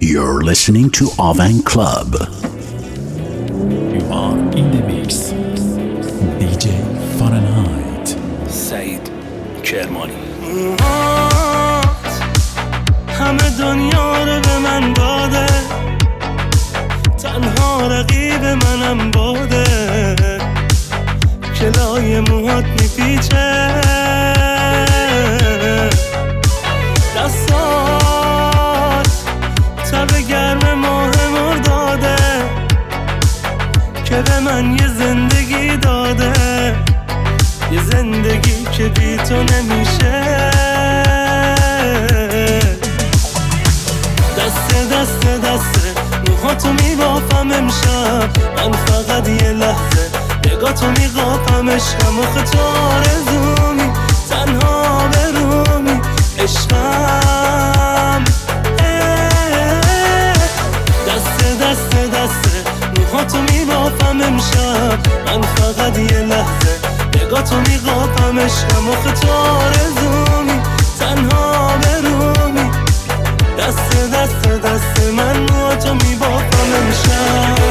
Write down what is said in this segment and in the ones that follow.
You're listening to Avan Club. You are in the mix. DJ Fahrenheit. سعید کرمانی. همه دنیا رو به من داده، تنها رقیب منم باده، کلای موهات میپیچه، دستات تب گرم ماه مرداده که به من یه زندگی داده، یه زندگی که بی تو نمیشه. دسته دسته دسته موهاتو میبافم امشب، من فقط یه لحظه نگاهتو میقاپم، عشقم و خط آرزومی، تنها برومی عشقم. دسته دسته دسته موهاتو میبافم امشب، من فقط یه لحظه نگاهتو میقاپم، عشقم و خط آرزومی، تنها برومی. دسته دسته دسته من موهاتو میبافم امشب.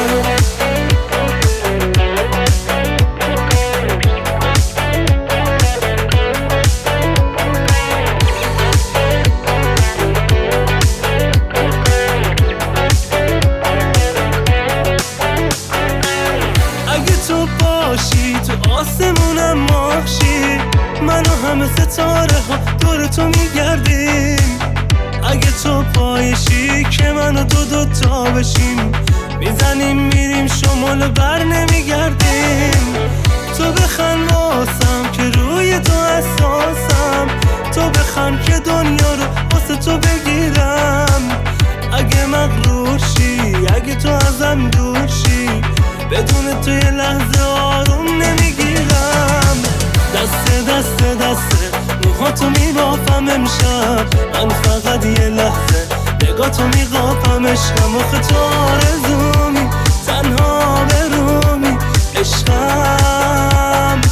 آسمونم ماهشی، من و همه ستاره ها دور تو میگردیم. اگه تو پایشی که من و تو دوتا بشیم، میزنیم میریم شمال بر نمیگردیم. تو بخند واسم که روی تو اساسم، تو بخند که دنیا رو واسه تو بگیرم. اگه مغرور شی، اگه تو ازم دور شی، بدون تو یه لحظه آروم نمیگیرم. دسته دسته دسته موهاتو میبافم امشب، من فقط یه لحظه نگاهتو میقاپم، عشقم و خط آرزومی، تنها برومی عشقم.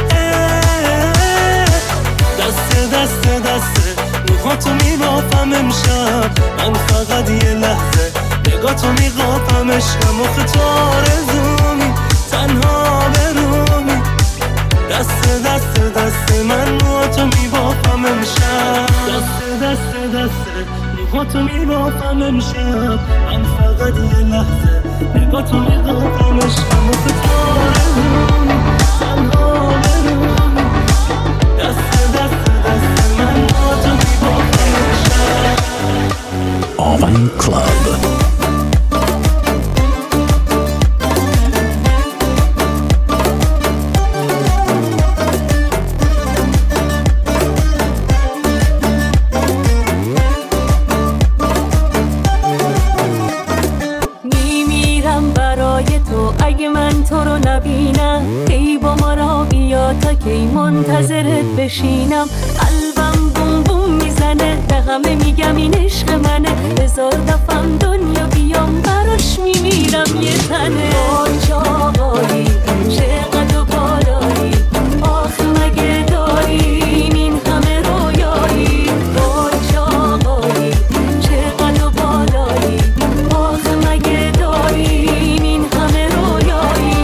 دسته دسته دسته موهاتو میبافم امشب، من فقط یه لحظه نگاهتو میقاپم، عشقم و خط آرزومی، تنها برومی. دسته دسته دسته من موهاتو میبافم امشب، دسته دسته دسته موهاتو میبافم امشب، من فقط یه لحظه نگاهتو میقاپم، عشقم و خط آرزومی، تنها برومی. دسته دسته دسته من موهاتو میبافم امشب. Avan Club. کی منتظرت بشینم، قلبم بوم بوم میزنه، به همه میگم این عشق منه، هزار دفعم دنیا بیام براش میمیرم یه تنه. آج آقایی چقدر بالایی، آخ مگه داریم این همه رویایی. آج آقایی چقدر بالایی، آخ مگه داریم این همه رویایی.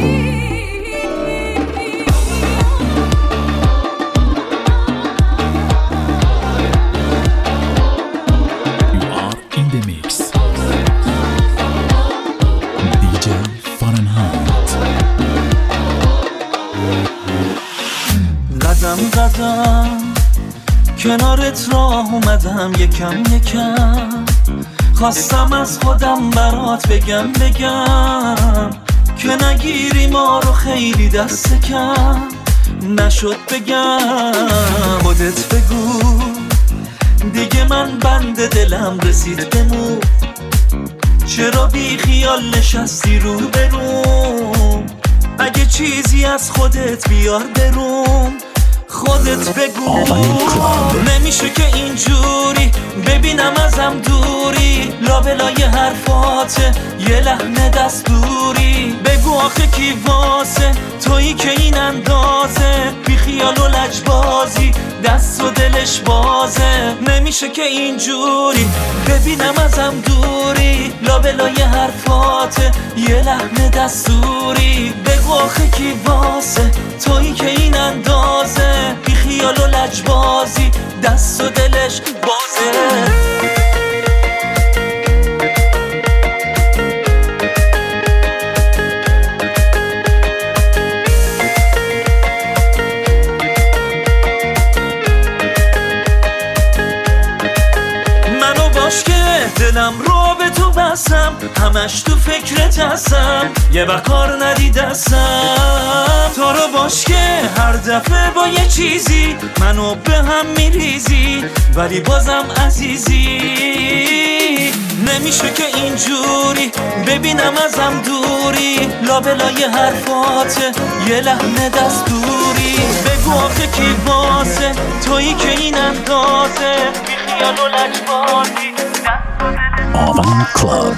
قدم کنارت راه اومدم، یکم یکم خواستم از خودم برات بگم که نگیری ما رو خیلی دست کم نشد بگم. خودت بگو دیگه من بند دلم رسید بمون، چرا بی خیال نشستی رو بروم. اگه چیزی از خودت بیار بروم، خودت بگو. نمیشه که اینجوری ببینم ازم دوری، لابلای حرفات یه لحن دستوری. بگو آخه کی واسه تویی که این اندازه، بی خیال و لجبازی دست و دلش بازه. نمیشه که اینجوری ببینم ازم دوری، لابلای حرفات یه لحن دستوری. بگو آخه کی واسه تویی که این اندازه، بی خیال و لجبازی دست و دلش بازه. دلم رو به تو بستم، همش تو فکرت هستم، یه وقت کار ندیدستم. تو رو باش که هر دفعه با یه چیزی منو به هم میریزی، ولی بازم عزیزی. نمیشه که اینجوری ببینم ازم دوری، لابلای حرفات یه لحن دستوری. بگو آخه کی واسه تویی که این اندازه، بی خیال و لجبازی. Avant Club.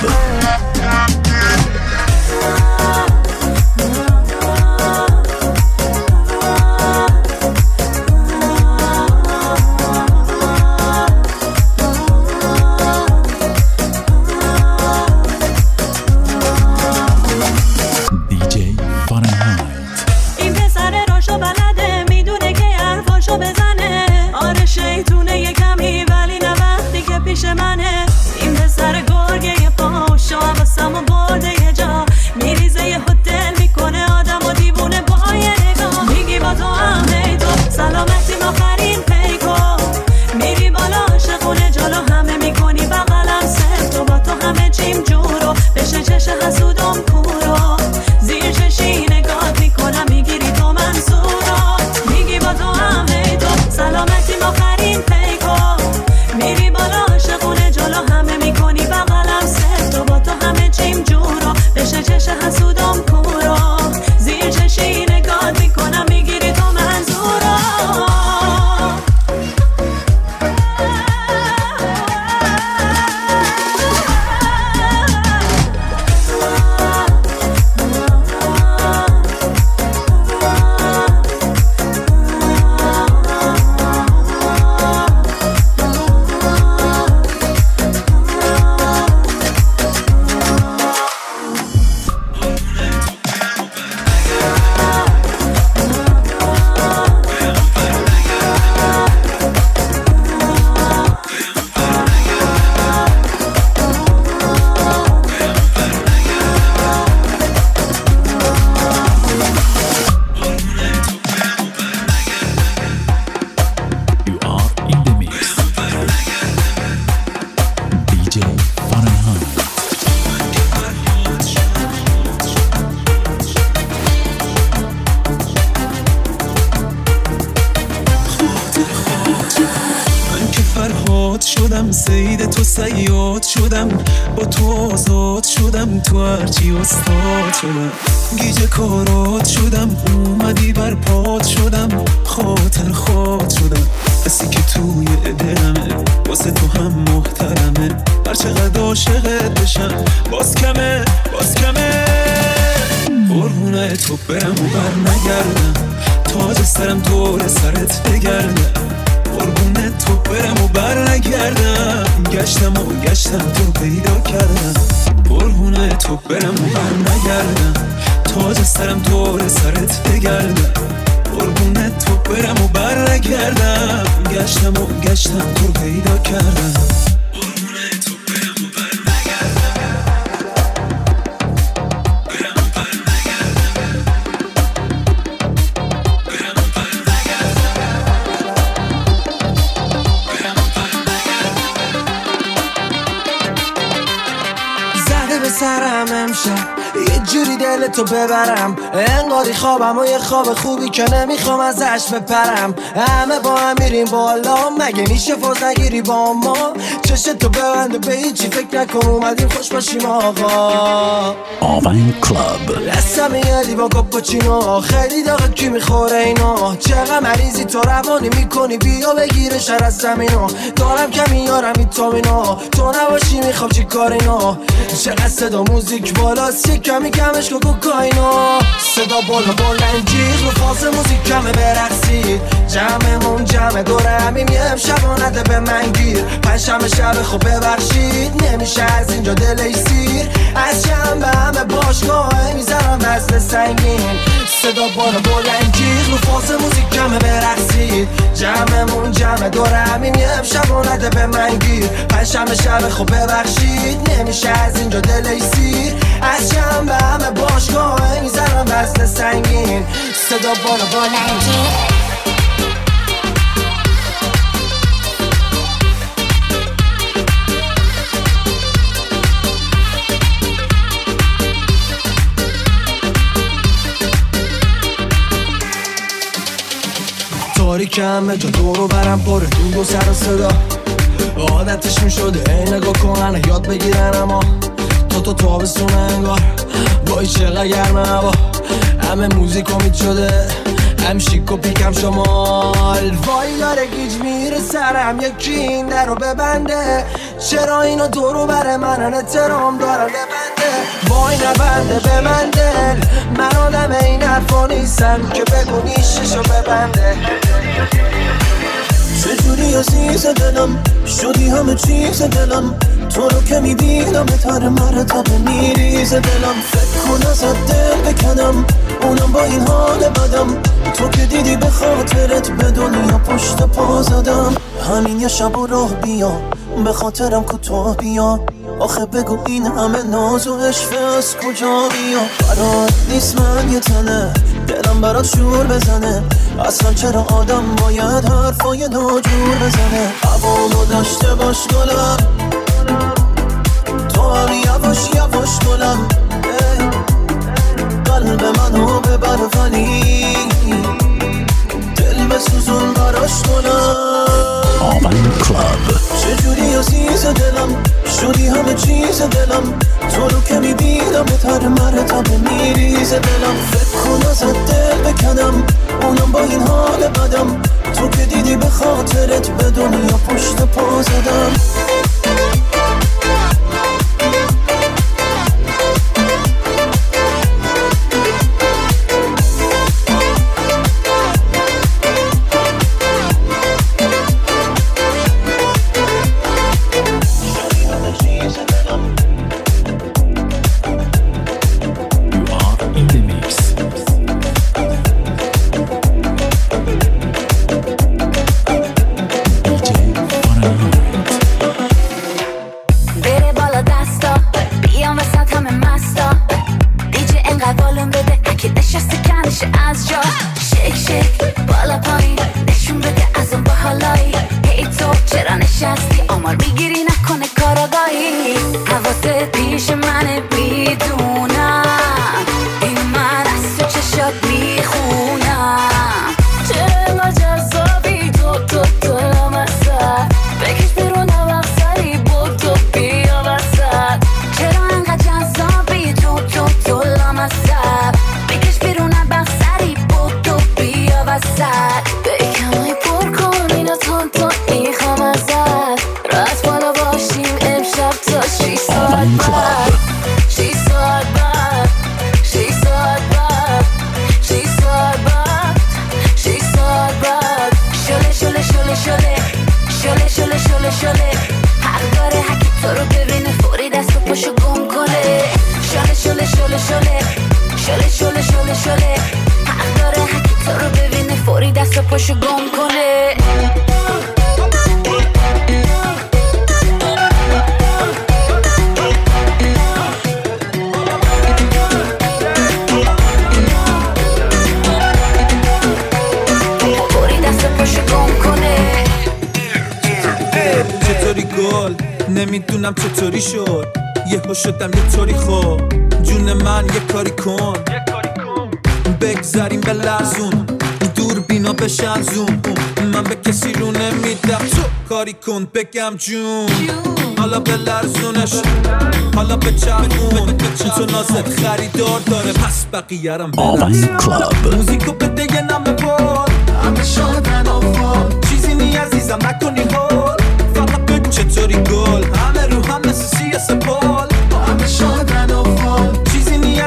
DJ Fahrenheit. این پسر راشو بلده، میدونه که حرفاشو بزنه. آره شیطونه یه کمی، ولی نه وقتی که پیش منه. این پسر گرگه یه پاشو حواسمو برده یه جا، میریزه یه هتل میکنه آدم و دیوونه با یه نگاه. میگی با تو همه تو سلامتی آخرین پیکو، میری بالا عاشقونه جلو همه میکنی بغلم سفت. و با تو همه چیم جورو بشه چش حسودم کورو، زیر چشی نگاه میکنم میگیری تو منصورو. میگی با تو همه تو سلامتی آخرین پیکو، میری بالا عاشقونه جلو همه میکنی بغلم سفت. و با تو همه چیم جورو بشه چش حسودم کورو، زیر چشی نگاه میکنم میگیری تو منظورو. You are in the mix. DJ Fahrenheit. من که فرهاد شدم، سید تو صیاد شدم، با تو آزاد شدم، تو هرچی استاد شدم. گیج کارات شدم، اومدی بر پات شدم، خاطر خواد شدم. بسی که توی دلمه، واسه تو هم محترمه، هرچقدر عاشقت بشم باز کمه، باز کمه. قربونه تو برم و بر نگردم، تاج سرم دور سرت بگردم. قربونه تو برم و بر نگردم، گشتم و گشتم تو پیدا کردم. قربونه تو برم و بر نگردم، تاج سرم دور سرت بگردم. قربونه تو برم و بر نگردم، گشتم و گشتم تو پیدا کردم. قربونه تو برم و بر نگردم، برم و بر نگردم، برم و بر نگردم. زده به سرم امشب یه جوری دلتو ببرم، انقدری خوابم و یه خواب خوبی که نمیخوام ازش بپرم. همه با هم میریم بالا، مگه میشه فوز نگیری با ما؟ چشتو ببند و به هیچی فکر نکن، اومدیم خوش باشیم آقا. Avant Club. دستم میادی با کاپوچینو، خیلی داغه کی میخوره اینا؟ چقدر مریضی تو روانی میکنی، بیا بگیره شر از زمینو. دارم که میارم این تامینو، تو نباشی میخوام چی کار اینا؟ چقدر صدا موزیک بالاست، کمی کمش کو کوکائینا صدا بالا بلنجی رو فاز موزیک کمه برقصید جمعمون جمع دوره همیم یه امشبانده به من گیر پنجشنبه شب خب ببخشید نمیشه از اینجا دل سیر از جنبه همه باشگاه میزنم وزن سنگین صدا بالا بلنجی رو فاز موزیک کمه برقصید جمعمون جمع دوره همیم یه امشبانده به من گیر پنجشنبه شب خب ببخشید نمیشه از اینجا دل سیر از جنبه همه باشگاه میزنم وزن سنگین صدا بالا بلنجی تاریک همه جا دورو برم پره دود و سر و صدا عادتش می شده ای نگاه کنن یاد بگیرن اما تو تابستونه انگار وای چقدر گرمه هوا همه موزیک امید شده هم شیک و پیکم شمال وای داره گیج میره سرم یکی این در رو ببنده چرا اینا دورو بره منن احترام دارن ببنده وای نبنده به من دل من آدم این حرفا نیستم که بگو نیششو ببنده چجوری عزیز دلم شدی همه چیز دلم تو رو که میبینم تر مرتب میریز دلم فکر کن ازت دل بکنم اونم با این حال بدم تو که دیدی به خاطرت به دنیا پشت پا زدم همین یه شب و راه بیا به خاطرم کوتاه بیا آخه بگو این همه ناز و عشق از کجا بیا برات نیست من یه تنه دلم برات شور بزنه اصلا چرا آدم باید حرفای ناجور بزنه هوامو داشته باش گلم تو هم یواش یواش گلم قلب منو ببر ولی دل بسوزون براش گلم آون کلاب چجوری عزیز دلم شدی همه چیز دلم تو رو که میبینم تر مرتب میریز دلم فکر کن ازت دل بکنم اونم با این حال بدم تو که دیدی به خاطرت به دنیا پشت پا زدم نمیدونم چطوری شد یهو شدم یه طوری خوب جون من یه کاری کن بگذاریم به لرزون دور بینا بشن زوم من به کسی رو نمیدم تو کاری کن بگم جون حالا به لرزونش حالا به چرخون تو نازت خریدار داره پس بقیه‌رم آون کلاب موزیکو بده یه نم ببار همه شادن آفال چیزی نی عزیزم نکنی حال فقط بگو چطوری گل همه رو هم مثل سیاس پال همه شادن آفال چیزی نی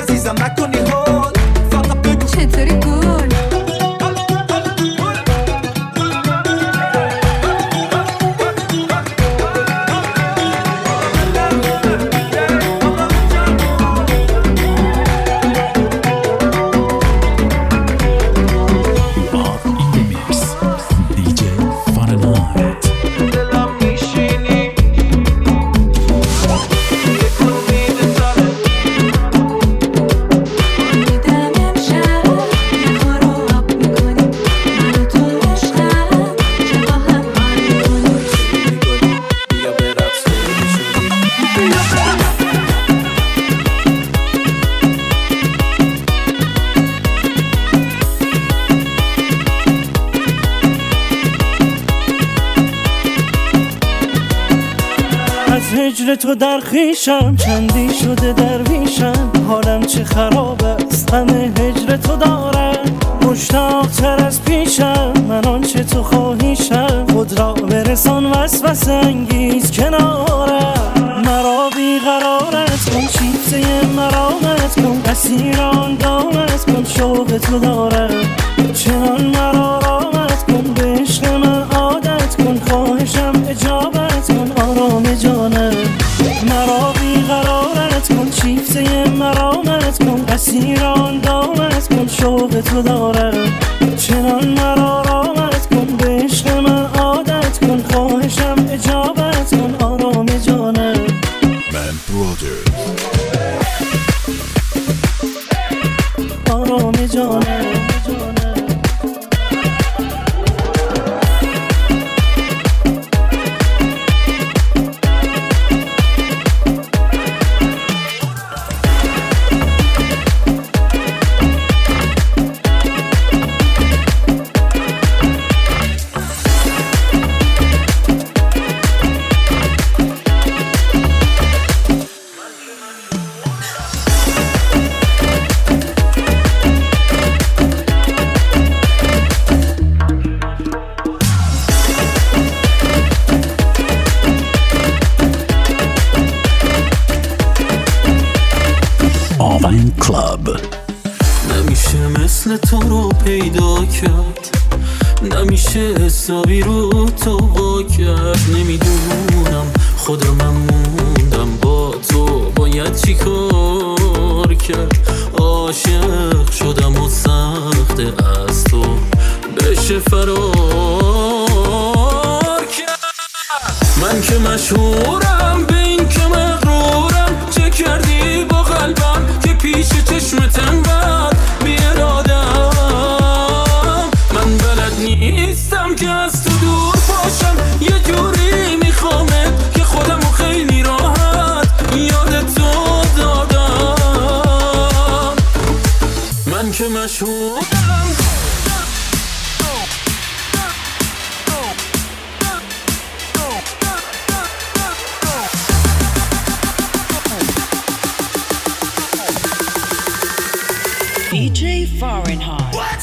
هجر تو در خیشم، چندی شده درویشم، حالم چه خراب است همه هجر تو دارم. مشتاق تر از پیشم من آنچه تو خواهیشم، خود را برسان وسوسه انگیز کنارم. مرا بیقرارت کن، چیزه مرامت کن، اسیر آن دامت کن، شوق تو دارم. چنان مرا رامت کن، به عشق من عادت کن، خواهشم اجابت کن آرام جانم. مرا بیقرارت کن، چیزه مرامت کن، اسیر آن دامت کن، شوق تو دارم. چنان مرا رامت کن، به عشق من عادت کن، خواهشم اجابت کن آرام جانم. من برادر آرام جانم. آون کلاب. نمیشه مثل تو رو پیدا کرد، نمیشه حسابی رو تو وا کرد. نمیدونم خودم موندم با تو، باید چی کار کرد. عاشق شدم و سخته از تو بشه فرار کرد. من که مشهورم به این که مغرورم، چه کردی با قلبم که پیش چشمت انقدر بی‌اراده‌ام. من بلد نیستم که از تو دور باشم، یه جوری میخوامت که خودمو خیلی راحت یادت تو دادم. من که مشهورم DJ Fahrenheit. What?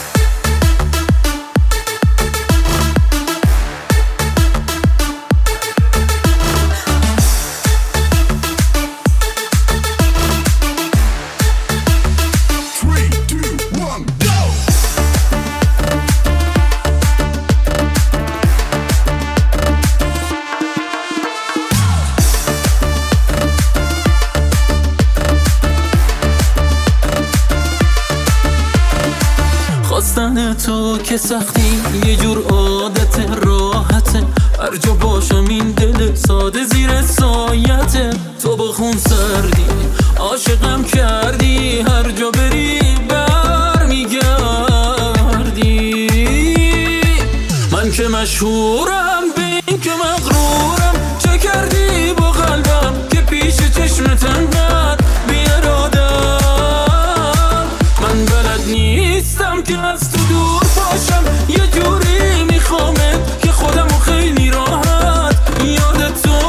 خواستن تو که سختی یه جور عادت راحته، هر جا باشم این دل ساده زیر سایته. تو با خون سردی عاشقم کردی، هر جا بری بر میگردی. من که مشهورم به این که مغرورم، چه کردی با قلبم که پیش چشمت انقدر بی‌اراده‌ام. من بلد نیستم که از تو دور باشم، یه جوری میخوامت که خودمو خیلی راحت یادت تو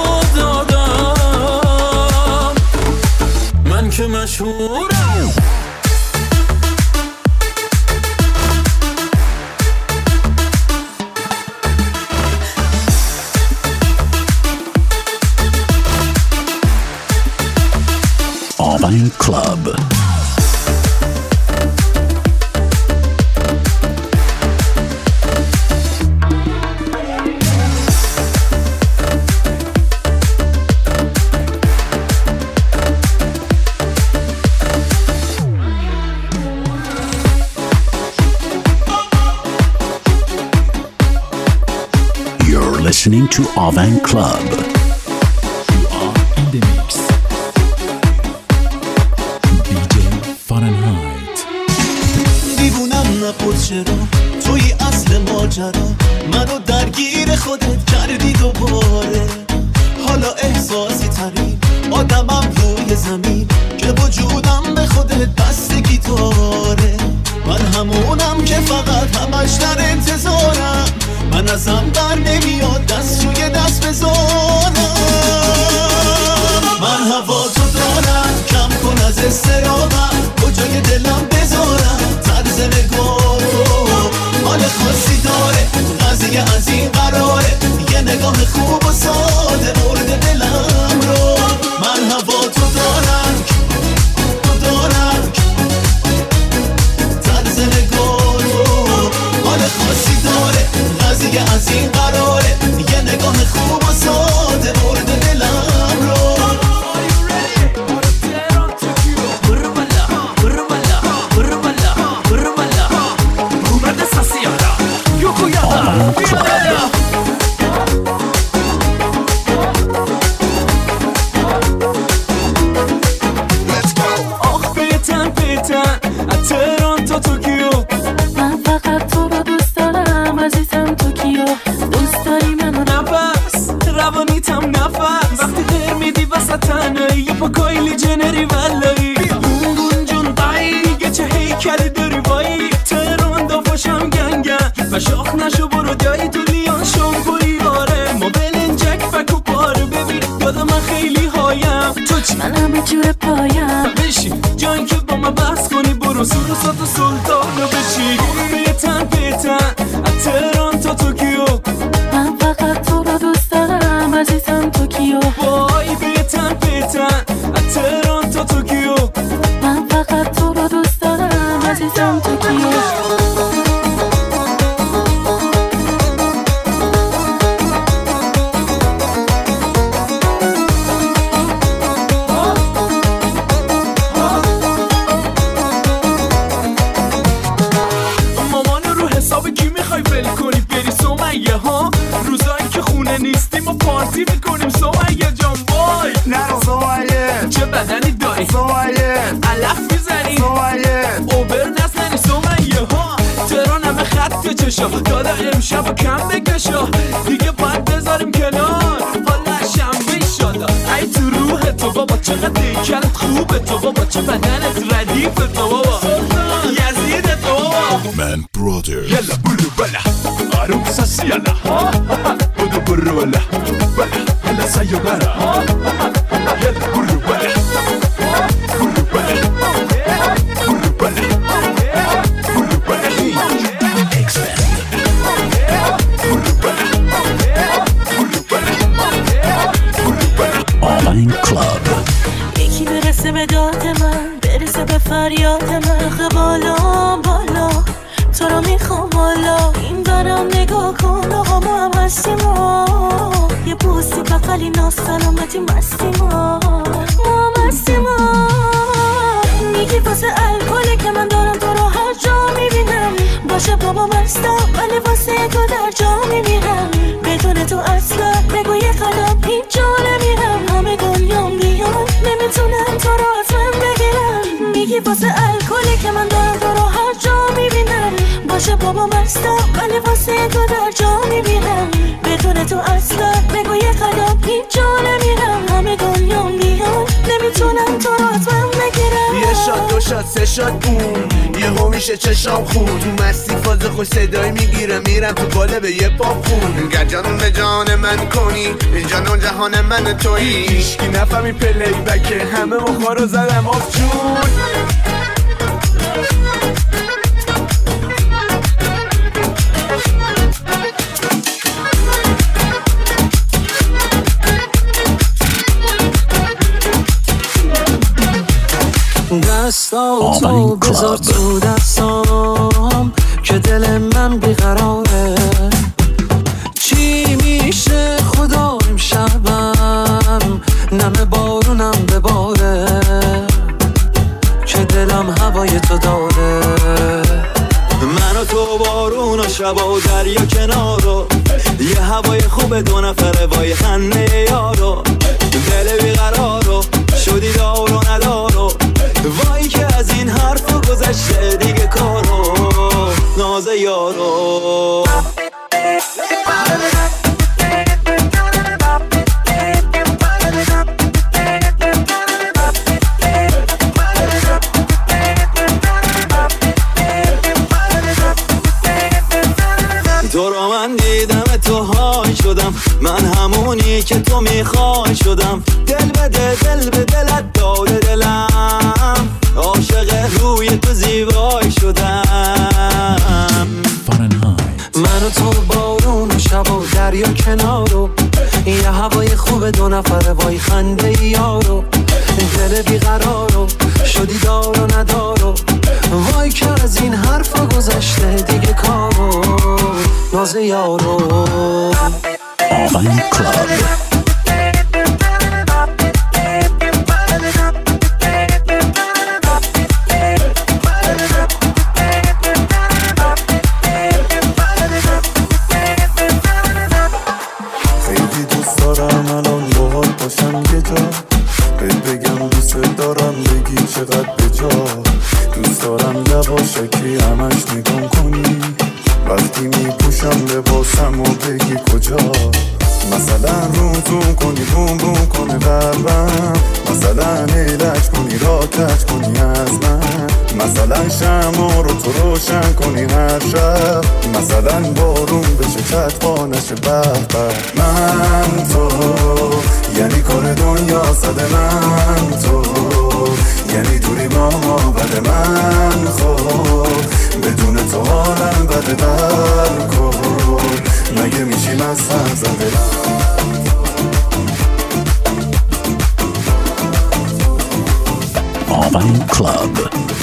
دادم. من که مشهورم آون کلاب. You're listening to Avan Club. You are in the mix. DJ Fahrenheit. دیوونم نپرس چرا توی اصل ماجرا منو درگیر خودت کردی دوباره. حالا احساسی ترین آدمم روی زمین که وجودم به خودت بستگی داره. من همونم که فقط همش در انتظارم، من ازم بر نمیاد دست روی دست بذارم. نگاه خوب و ساده برده دلم رو. من هوا تو دارم طرز نگاه تو حال خاصی داره، قضیه از این قراره، یه نگاه خوب و ساده برده دلم رو. شاخ نشو برو جایی تو لیان شامپوی باره ما بلنجک فکو پاره ببین یادم من خیلی هایم تو چی؟ من همه جور پایم بشین جایی که با ما بحث کنی برو سروسات و سلطان رو بچی پیتن از تهران تا توکیو من فقط تو رو دوست دارم عزیزم توکیو وای پیتن از تهران تا توکیو من فقط تو رو دوست دارم عزیزم توکیو پارتی میکنیم سومایه جان وای نرو سومایه چه بدنی داری سومایه علف میزنی سومایه اوبر نزنی سومایه ها تهران همه خط چشا دادا امشب کم بکشا دیگه باید بذاریم کنار حالا شنبه ایشالا ای تو روح تو بابا چقدر دیکلت خوبه تو بابا چه بدنت ردیف تو بابا یزید تو بابا من برادر يلا برو بلا عروسة سيالا بدو برو ولا بلا هلا سايونارا يلا برو بلا برو بلا برو بلا برو بلا Expand. برو بلا برو بلا برو بلا Online Club. یکی برسه به داد من برسه به فریاد من خب بالا بالا تو رو میخوام بالا این برم نگاه کن آقا ما هم هستیم یه بوسی بقلی ناز سلامتی مستیم ما هم هستیم میگی واسه الکله که من دارم تو رو هر جا میبینم باشه بابا مستم ولی واسه تو در جا میمیرم بدون تو اصلا بگو یه قدم هیچ جا نمیرم همه دنیام بیان نمیتونم تو رو از من بگیرم میگی واسه الکله که من دارم تو رو هر جا میبینم باشه بابا مستم ولی واسه تو در جا میبینم بدون تو اصلا بگو یه قدم هیچ جا نمیرم همه دنیام بیان نمیتونم تو رو از من بگیرم یه شاد دو شاد سه شاد بوم یه میشه چشام خون تو مستی فاز خوش صدایی میگیرم میرم تو قالب یه پاپ خون گرجانون به جان من کنی جان و جهان من تویی هیچکی نفهمی پلی بکه همه مخارو زدم آف جون دستاتو بذار تو دستام که دل من بیقراره چی میشه خدا امشبم نمه بارونم بباره که دلم هوای تو داره من و تو بارون و شب و دریا کنارو یه هوای خوب دو نفره وای خنده یارو دل بیقرارو شدی دار و ندارو وای که از این حرفا گذشته دیگه کارو ناز یارو تو رو من دیدم تو های شدم من همونی که تو میخوای شدم دل به دلت داده دلم عاشق روی تو زیبای شدم فارنهایت من و تو بارون و شب و دریا کنارو یه جا بهت بگم دوست دارم بگی چقدر به جا دوست دارم یواشکی همش نگام کنی وقتی میپوشم لباسم و بگی کجا مثلا روم کنی بوم بوم کنه قلبم مثلا ایلج کنی را کج کنی از من مثلا شمع رو تو روشن کنی هر شب مثلا بارون بشه چطفا نشه بخبر من تو یعنی کار دنیا صد من تو یعنی دوری ما بده من خب بدون تو حالم بده در کن مگه میشیم از هم زده آوین کلاب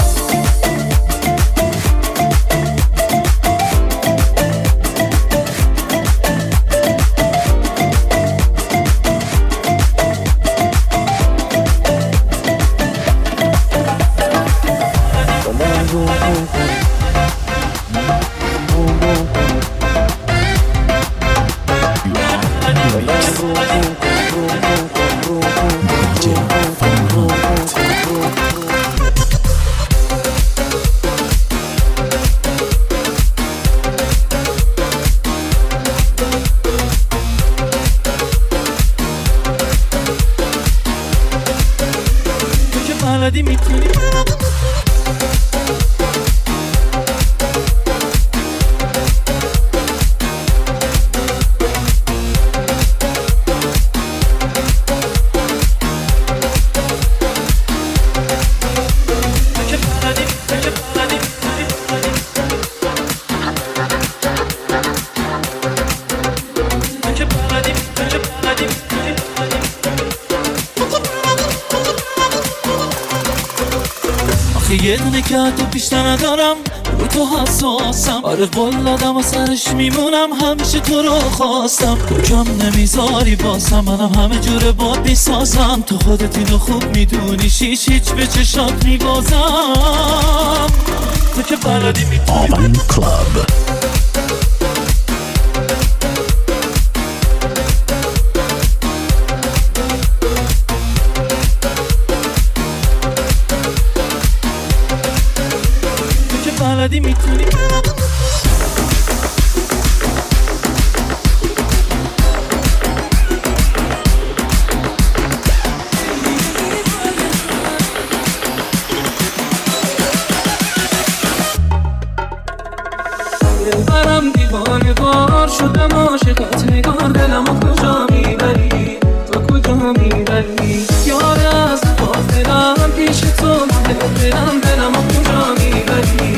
یه دونه که تو بیشتر ندارم رو تو حساسم آره قلادم و سرش میمونم همیشه تو رو خواستم تو کم نمیذاری باسم منم همه جوره باد میسازم تو خودت اینو خوب میدونی هیچ به چشات میبازم تو که بلدی میتونی آوین کلاب بلدی میتونی دلبرم دیوانه بار شدم عاشقات نگار دلمو کجا میبری تو کجا میبری یاره از باطلم پیش تو دلمو کجا میبری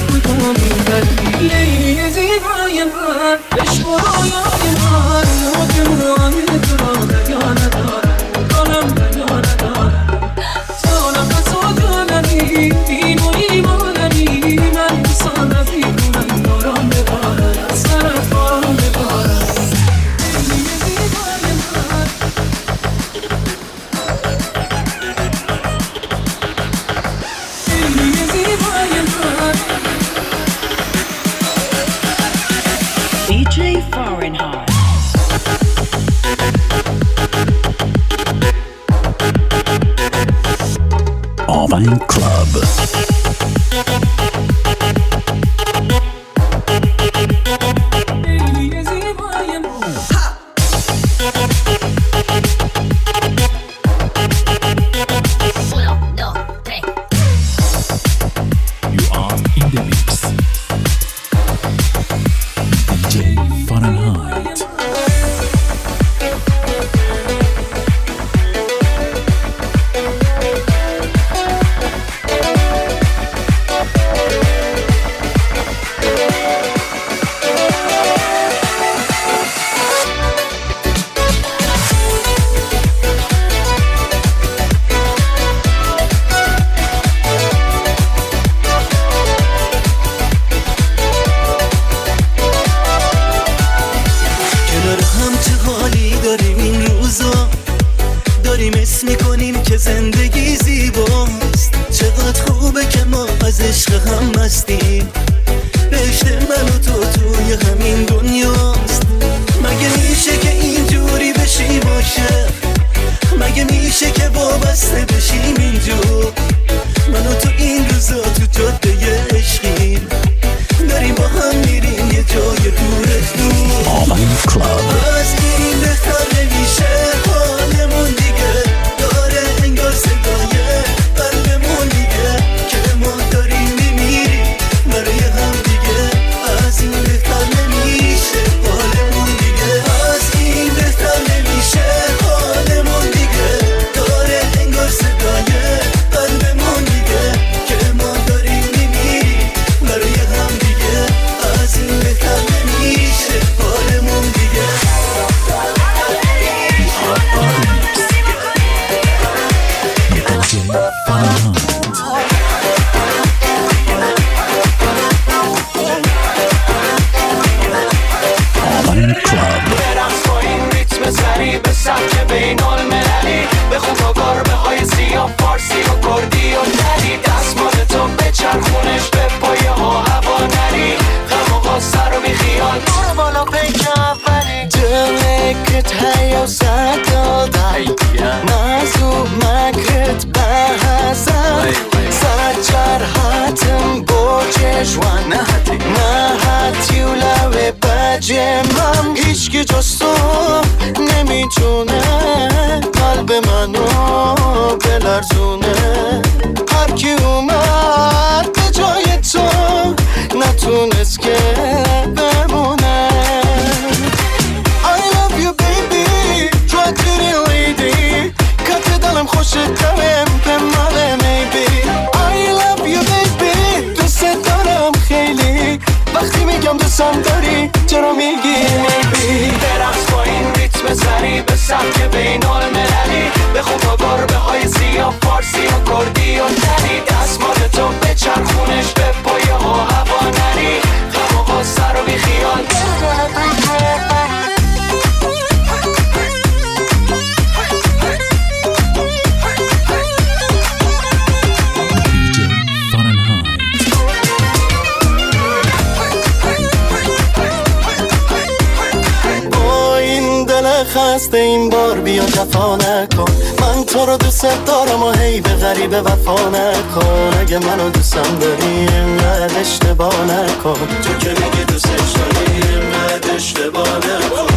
لیلی زیبای من عشق و رویای من حکم رو همین تو را دریا ندارم دارم دریا ندارم تو نفس و جانمی دین و ایمانمی من بسان از ایمونم دارم ببارم از سرت بارم ببارم لیلی زیبای من لیلی زیبای من DJ Fahrenheit. آوین کلاب مگه میشه که وابسته بشیم اینجور؟ منو تو این روزا تو جاده عشقیم، داریم با هم میریم یه جای دور آوان کلاب. از این بهتر نمیشه حالمون دیگه، داره انگار صدای قلبمون دیگه که ما داریم میمیریم برای هم دیگه. از این بهتر نمیشه حالمون دیگه، از این بهتر نمیشه حالمون دیگه، داره انگار صدای قلبمون دیگه که ما داریم میمیریم برای هم دیگه. از این بهتر نمیشه حالمون دیگه. آوان کلاب. برقص با این ریتم سریع به سبک بین المللی، بخون با گربه های سیاه فارسی و کردی و دری، دستمال تو بچرخونش به پایه ها هوا نری، غم و غصه رو بی خیال برو بالا پیک اولی. دلکت هیا سرداد نازو مکرت بحزد سر جرحتم با جشوان نهتی و لوه بجمم، هیچ که جز تو نمیتونه قلب منو بلرزونه. هر کی اومد به جای تو نتونست که بمونه. I love you baby try to the lady کت دلم خوشت دارم به ماله maybe. I love you baby دوست دارم خیلی، وقتی میگم دوستم داری چرا میگی maybe. برقص با این ریتم سریع به سبک بین المللی، بخون با گربه های سیاه فارسی و کردی و دری، دستمال تو بچرخونش به پایه ها هوا نری، غم و غصه رو بی خیال خسته این بار بیا جفا نکن، من تو رو دوست دارم و هی به غریبه وفا نکن. اگه منو دوستم داری اینقدر اشتباه نکن، تو که میگی دوستش داری اینقدر اشتباه نکن.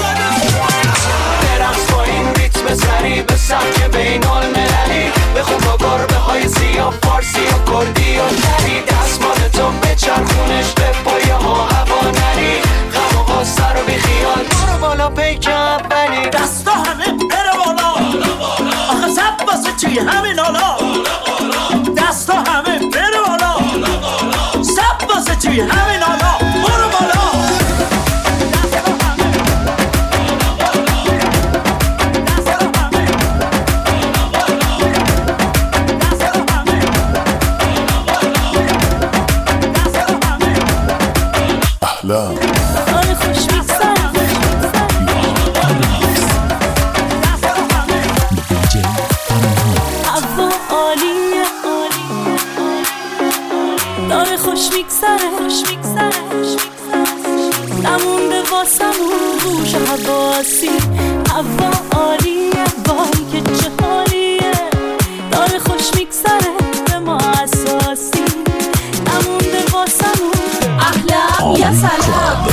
برقص با این ریتم سریع به سبک بین المللی، بخون با گربه های سیاه فارسی و کردی و دری، دستمال تو بچرخونش به پایه ها هوا نری، غم و غصه رو بی خیال برو بالا پیک اولی. دستا همه بره بالا آخه زب واسه چی همین حالا، دستا همه بره بالا زب واسه چی همین حالا، برو بالا. داره خوش میگذره هوا عالیه، داره خوش میگذره نمونده واسمون روش حواسی. هوا عالیه وای که چه حالیه، داره خوش میگذره به ما اساسی، نمونده واسمون احلام یا سلام.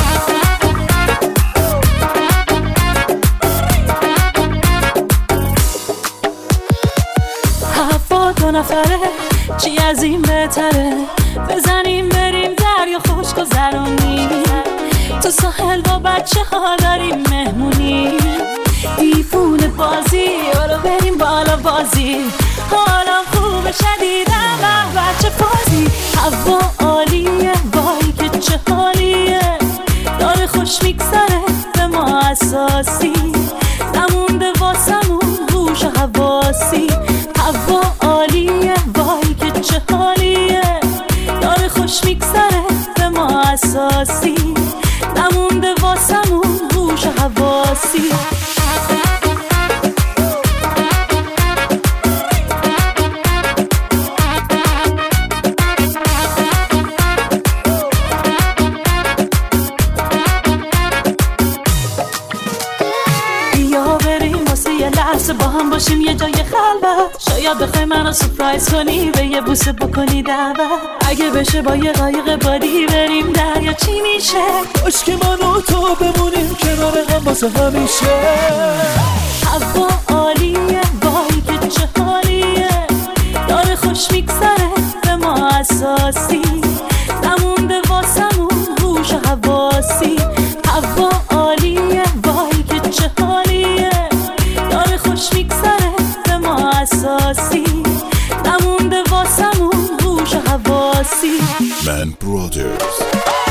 هوا دو نفره چی از این بهتره، بزنیم بریم دریا خوش گذرونیم، تو ساحل با بچه ها داریم مهمونی، دیفون بازی برو بریم بالا بازی، حالم خوب شدیدم به بچه بازی. هوا عالیه وای که چه حالیه، داره خوش میگذره به ما اساسی، نمونده واسمون روش حواسی. هوا عالیه وای که چه حالیه، داره خوش میگذره به ما اساسی، نمونده واسمون روش حواسی. با هم بریم یه جای خلوت، شاید بخوای منو سورپرایز کنی، به یه بوسه بکنی دعوت. اگه بشه با یه قایق بادی بریم دریا چی میشه؟ باش که من و تو بمونیم کنار هم واسه همیشه. هوا عالیه، وای که چه حالیه، داره خوش میگذره به ما اساسی، نمونده واسمون هوش و حواسی. هوا عالیه، وای که چه حالیه، داره خوش میگذره به ما اساسی، نمونده واسمون هوش و حواسی. من برادرز.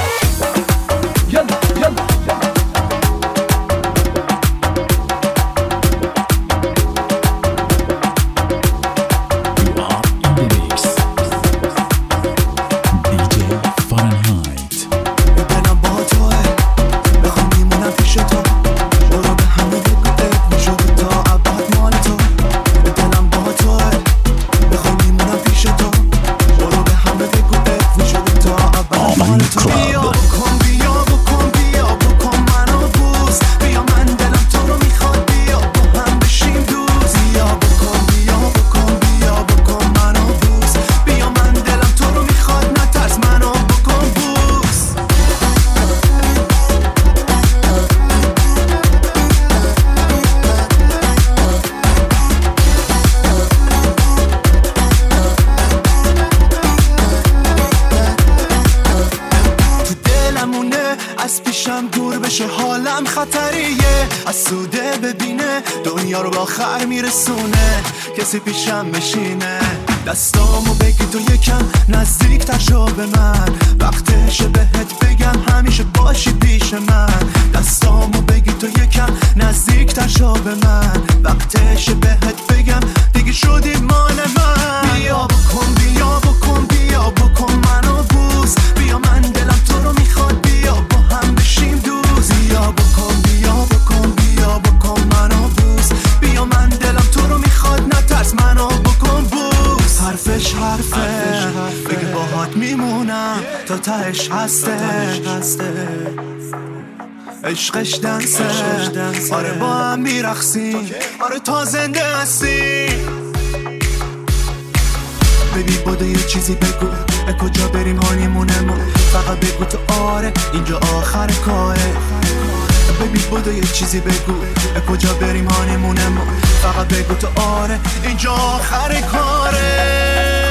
از پیشم دور بشه حالم خطریه، از سوده ببینه دنیا رو با آخر میرسونه، کسی پیشم بشینه دستامو بگی تو یکم نزدیک تر شو به من، وقتشه بهت بگم همیشه باشی پیش من. دستامو بگی تو یکم نزدیک تر شو به من، وقتشه بهت بگم دیگه شدی مال من. بیا بکن بیا بکن بیا بکن منو بوس، بیا من دلم تو رو میخواد، بیا با هم بشیم دوست. بیا بکن بیا بکن بیا بکن منو بوس، بیا من دلم تو رو میخواد، نترس منو بکن بوس. حرفش حرفه بگه باهات میمونم تا تهش هسته، عشقش دنسه، آره با هم میرقصیم، آره تا زنده هستیم. ببی بوده یه چیزی بگو، کجا بریم هانیمونمون، فقط بگو تو آره اینجا آخر کاره. ببی بوده یه چیزی بگو، کجا بریم هانیمونمون، فقط بگو تو آره اینجا آخر کاره.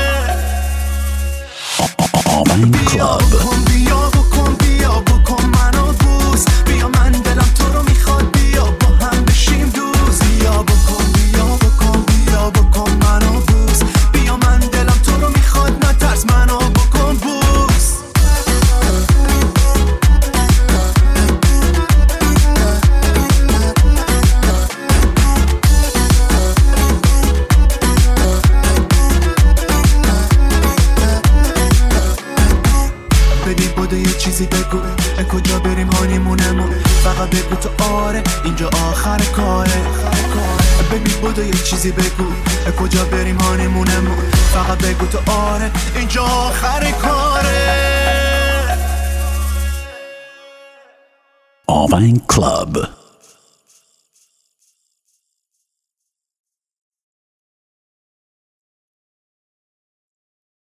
بیا بکن بیا بکن بیا بکن منو بوس، بیا من دلم تو رو میخواد، بیا با هم بشیم دوست. بیا بکن بیا بکن بیا بکن منو بوس، بیا من دلم تو رو میخواد، نترس منو بکن بوس. بدی بوده یه چیزی بگو، کجا بریم هانیمونمون، فقط بگو تو آره اینجا آخر کاره. ببین بوده یه چیزی بگو، کجا بریم هانیمونمون، فقط بگو تو آره اینجا آخر کاره. Alvin Club.